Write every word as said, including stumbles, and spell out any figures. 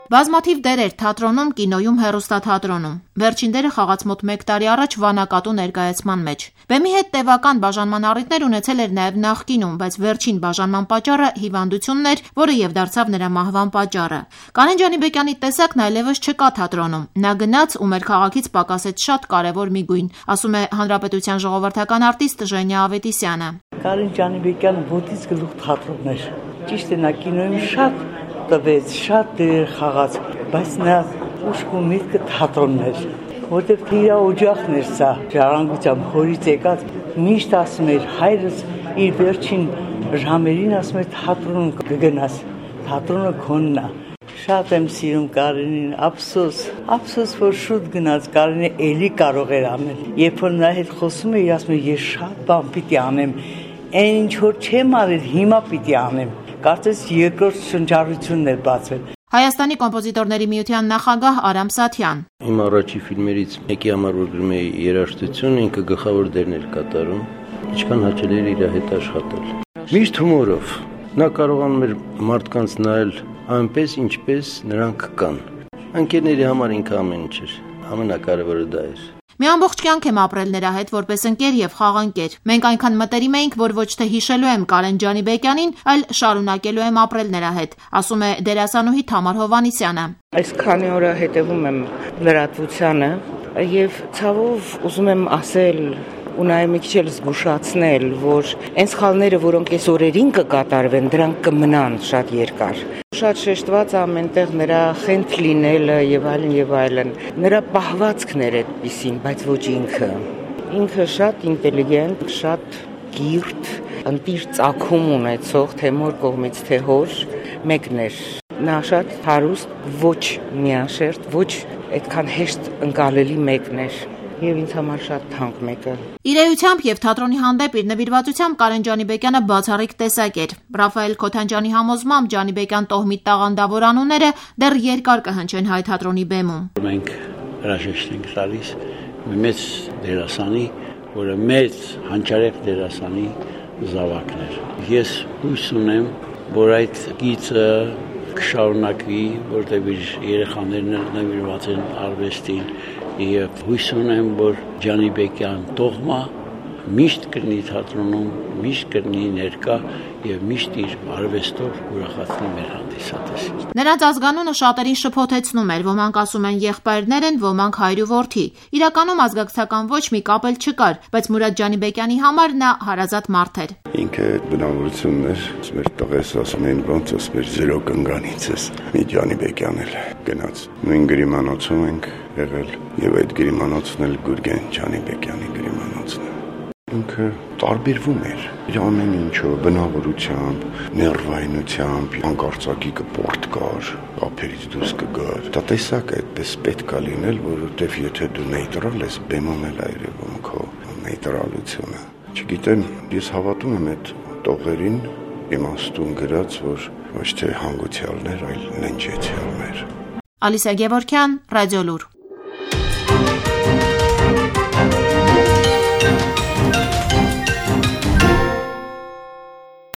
Բազմաթիվ դերեր թատրոնում, կինոյում, հեռուստաթատրոնում։ Վերջին դերը խաղաց մոտ մեկ տարի առաջ վանակատու ներկայացման մեջ։ Բեմի հետ տևական բաժանման առիթներ ունեցել էր նաև նախկինում, բայց վերջին բաժանման պատճառը հիվանդությունն էր, որը եւ դարձավ նրա մահվան պատճառը։ Կարեն Ջանիբեկյանի տեսակն այլևս չկա թատրոնում։ Նա գնաց ու մեր քաղաքից պակասեց շատ կարևոր մի գույն, ասում է Հանրապետության ժողովրդական արտիստ Ժենյա Ավետիսյանը։ Կարեն Ջանիբեկյանը ոտից գլուխ թատրոնն էր։ Ճիշտ է, նա կինոյում շատ տվեց, շատ դեր խաղաց, բայց նա ուշք ու միտքը թատրոնն էր, որտեղ իր օջախն էր սա, ժառանգությամբ հորից եկած, միշտ ասում էր հայրս իր վերջին ժամերին ասում էր թատրոն կգնաս, թատրոնը քոնն է։ Շատ եմ սիրում Կարենին, ափսոս, ափսոս, որ շուտ գնաց, Կարենը էլի կարող էր անել։ Երբ որ նա հետ խոսում էր, ասում էր ես շատ բան պիտի անեմ, այն ինչ որ չեմ արել, հիմա պիտի անեմ։ Կարծես երկրորդ շնչառությունն էր բացվել։ Հայաստանի կոմպոզիտորների միության նախագահ Արամ Սաթյան։ Իմ առաջի ֆիլմերից մեկի համար որ գրում էի երաժշտություն, ինքը գլխավոր դերն էր կատարում, ինչքան հաճելի էր իր հետ աշխատել։ Միշտ հումորով։ Նա կարողանում էր մարդկանց նայել այնպես, ինչպես նրանք կան։ Ընկերների համար ինքը ամեն ինչ էր։ Ամենակարևորը դա էր։ Մի ամբողջ կյանք եմ ապրել նրա հետ որպես ընկեր եւ խաղանկեր։ Մենք այնքան մտերիմ էինք, որ ոչ թե հիշելու եմ Կարեն Ջանիբեկյանին, այլ շարունակելու եմ ապրել նրա հետ, ասում է դերասանուհի Թամար Հովհաննիսյանը։ Այս քանի օրը հետևում եմ լրատվությանը եւ ցավով ուզում եմ ասել ու նաև մի քիչ էլ զգուշացնել, որ այն սխալները, որոնք այս օրերին կկատարվեն, դրանք կմնան շատ երկար։ Շատ շեշտված ամենտեղ նրա խենթ լինելը եւ այլն եւ այլն։ Նրա պահվածքն էր այդպիսին, բայց ոչ ինքը։ Ինքը շատ ինտելիգենտ, շատ կիրթ, ընտիր ծագում ունեցող թե մոր կողմից թե հոր մեկն էր։ Նա շատ հարուստ, ոչ միաշերտ, ոչ այդքան հեշտ ընկալելի մեկն էր։ Եվ ինձ համար շատ թանկ մեկը։ Իր էությամբ եւ թատրոնի հանդեպ իր նվիրվածությամբ Կարեն Ջանիբեկյանը բացառիկ տեսակ էր։ Ռաֆայել Քոթանջյանի համոզմամբ Ջանիբեկյան տոհմի տաղանդավոր անունները դեռ երկար կհնչեն հայ թատրոնի բեմում։ Մենք հրաժեշտ ենք տալիս մեծ դերասանի, որը մեծ հանճարեղ դերասանի զավակն էր։ Ես հույս ունեմ, որ այդ գիծը կշարունակվի, որտեղ իր երեխաներն նվիրված են արվեստին, եւ հույս ունեմ, որ Ջանիբեկյան տոհմը միշտ կրնի թատրոնում, միշտ կրնի ներկա եւ միշտ իր արվեստով ուրախացնի մեր հանդիսատեսին։ Նրանց ազգանունը շատերին շփոթեցնում էր, ոմանք ասում են եղբայրներ են, ոմանք հայր ու որդի։ Իրականում ազգակցական ոչ մի կապ էլ չկար, բայց Մուրադ Ջանիբեկյանի համար նա հարազատ մարդ էր։ Ինքը բնավորությունն էր, մեր տղես ասում էին, ոնց ասում էր զերո կնգանից ես։ Մի Ջանիբեկյան էլ գնաց։ Նույն գրիմանոցում ենք եղել եւ այդ գրիմանոցն էլ Գուրգեն Ջանիբեկյանի գրիմանոցն է։ Ինքը տարբերվում էր իր ամեն ինչով, բնավորությամբ, ներվայնությամբ, անկարծակի կպորտ կար, ափերից դուրս կգար։ Դա տեսակ է, այդպես պետք է լինել, որովհետև եթե դու նեյտրալ ես, բեմում էլ այրևում քո նեյտրալությունը։ Չգիտեմ, ես հավատում եմ այդ տողերին, իմաստուն գրած, որ ոչ թե հանգուցյալներ, այլ ննջեցյալներ։ Ալիսա Գևորգյան, Ռադիոլուր։